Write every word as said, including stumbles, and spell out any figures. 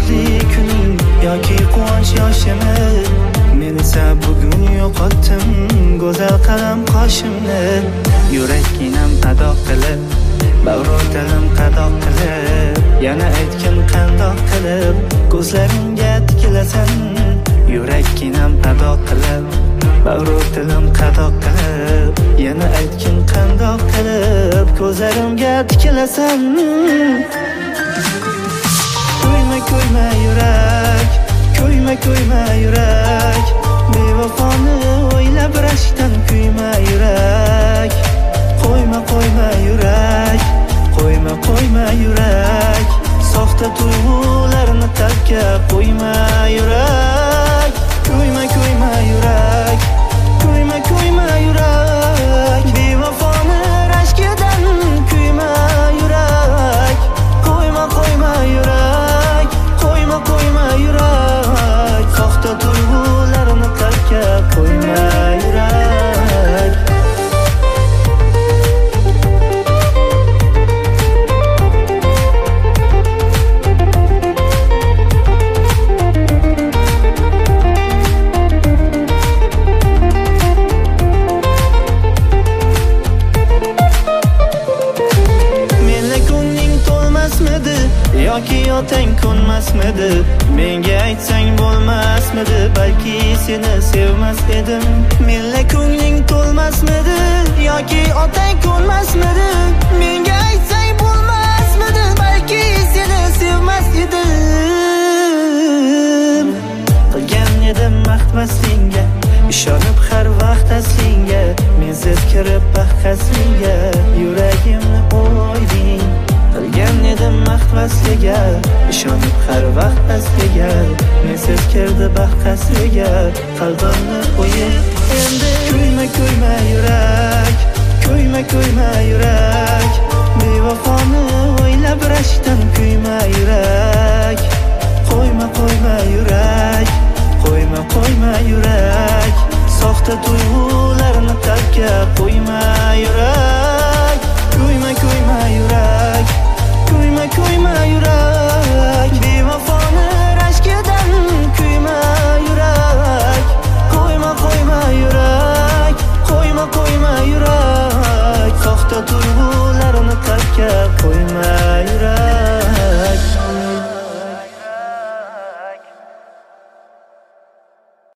baxtli kuning yoki quvonch yoshimi, men esa bugun yo'qotdim go'zal qalam qoshimni. Yurakginam ado qilib, bag'ru dilim qadoq qilib, yana aytgin qandoq qilib ko'zlaringga tikilasan. Yurakginam ado qilib, bag'ru dilim qadoq qilib, yana aytgin qandoq qilib ko'zlarimga tikilasan. Ko'yma ko'yma yurak, ko'yma ko'yma yurak, bevafoni o'ylab rashkdan kuyma yurak. Qo'yma qo'yma yurak, qo'yma qo'yma yurak, soxta tuyg'ularni tarkka qo'yma yurak. Ko'yma ko'yma yurak, ko'yma ko'yma yurak, bevafoni rashkidan kuyma yurak. Qo'yma qo'yma yurak, qo'yma qo'yma yurak, soxta tuyg'ularni tarkka qo'yma yurak. Yoki otang ko'nmasmidi, menga aytsang bo'lmasmidi, balki seni sevmas edim. Menla ko'ngling to'lmasmidi, yoki otang ko'nmasmidi, menga aytsang bo'lmasmidi, balki seni sevmas edim. Qilgan edim baxt vaslinga, ishonib har vaqt aslinga, mensiz kirib baxt qasriga yuragimni o'yding. Qilgan edim baxt vasliga, ishonib har vaqt asliga, mensiz kirdi baxt qasriga qalbimni o'yib. Endi ko'yma ko'yma yurak, ko'yma ko'yma yurak, bevafoni o'ylab rashkdan kuyma yurak. Qo'yma qo'yma yurak, qo'yma qo'yma yurak, soxta tuyg'ularni tarkka qo'yma